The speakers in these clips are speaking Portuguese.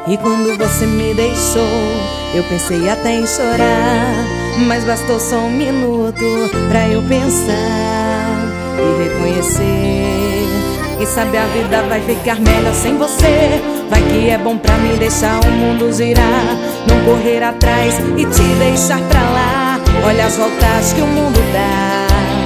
E quando você me deixou, eu pensei até em chorar, mas bastou só um minuto pra eu pensar e reconhecer. Quem sabe a vida vai ficar melhor sem você. Vai que é bom pra me deixar o mundo girar, não correr atrás e te deixar pra lá. Olha as voltas que o mundo dá.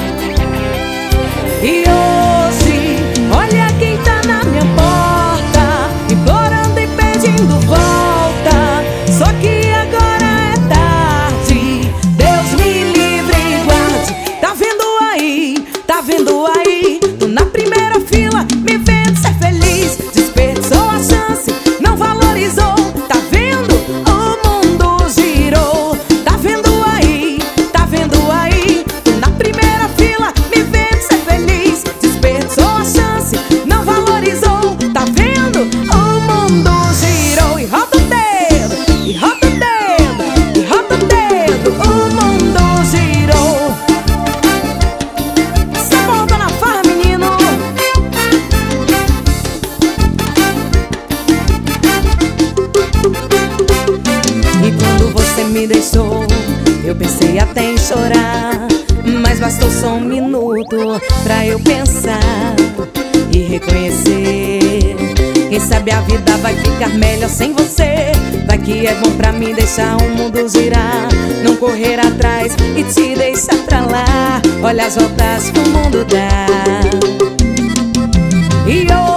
E hoje, olha quem tá na minha porta, implorando e pedindo volta. Só que agora é tarde, Deus me livre e guarde. Tá vendo aí, tá vendo aí? Tô na primeira fila, me vendo ser feliz. Desperdiçou a chance, não valorizou. Tá vendo? O mundo girou. Tá vendo aí, tá vendo aí? Tô na primeira fila, me vendo ser feliz. Desperdiçou a chance, não valorizou. Tá vendo? O mundo girou. E roda o dedo, e roda o dedo, e roda o dedo. O mundo girou. Essa volta na farra, menino. E quando você me deixou, eu pensei até em chorar, mas bastou só um minuto pra eu pensar e reconhecer. Quem sabe a vida vai ficar melhor sem você. Vai que é bom pra me deixar o mundo girar, não correr atrás e te deixar pra lá. Olha as voltas que o mundo dá. E